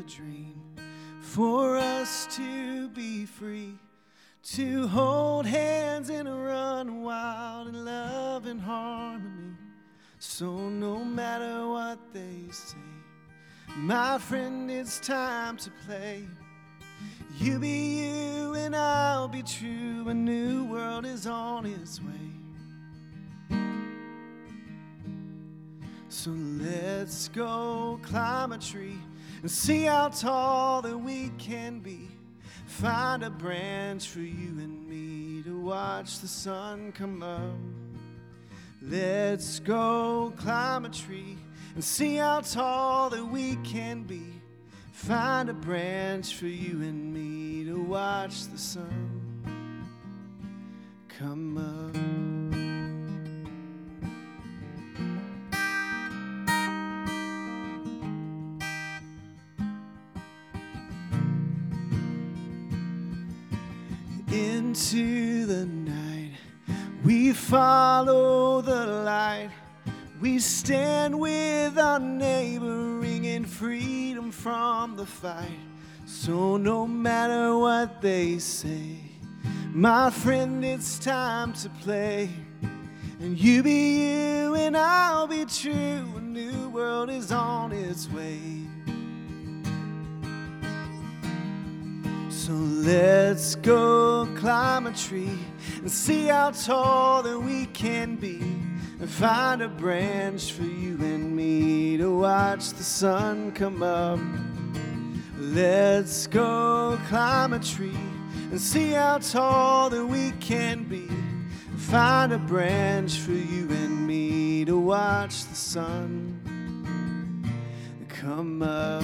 dream for us to be free, to hold hands and run wild in love and harmony. So no matter what they say, my friend, it's time to play. You be you and I'll be true. A new world is on its way. So let's go climb a tree and see how tall that we can be. Find a branch for you and me to watch the sun come up. Let's go climb a tree and see how tall that we can be. Find a branch for you and me to watch the sun come up. Into the night, we follow the light. We stand with our neighbor, ringing freedom from the fight. So no matter what they say, my friend, it's time to play. And you be you and I'll be true. A new world is on its way. So let's go climb a tree and see how tall that we can be, and find a branch for you and me to watch the sun come up. Let's go climb a tree and see how tall that we can be, and find a branch for you and me to watch the sun come up.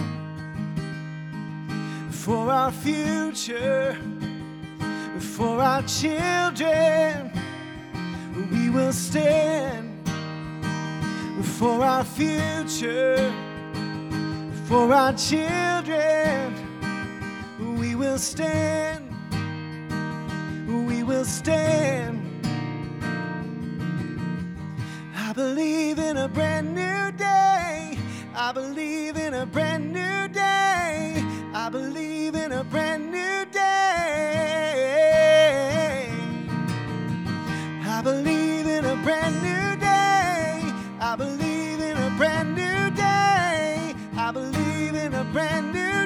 For our future, for our children, we will stand. For our future, for our children, we will stand. We will stand. I believe in a brand new day. I believe in a brand new day. I believe in a brand new day. I believe in a brand new day. I believe in a brand new day. I believe in a brand new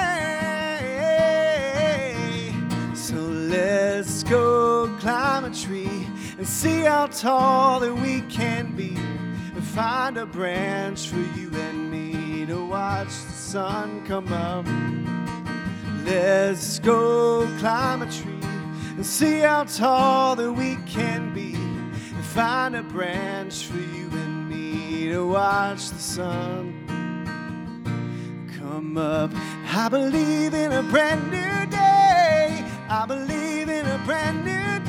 day. So let's go climb a tree and see how tall that we can be, and find a branch for you and me to watch the sun come up. Let's go climb a tree and see how tall that we can be, and find a branch for you and me to watch the sun come up. I believe in a brand new day. I believe in a brand new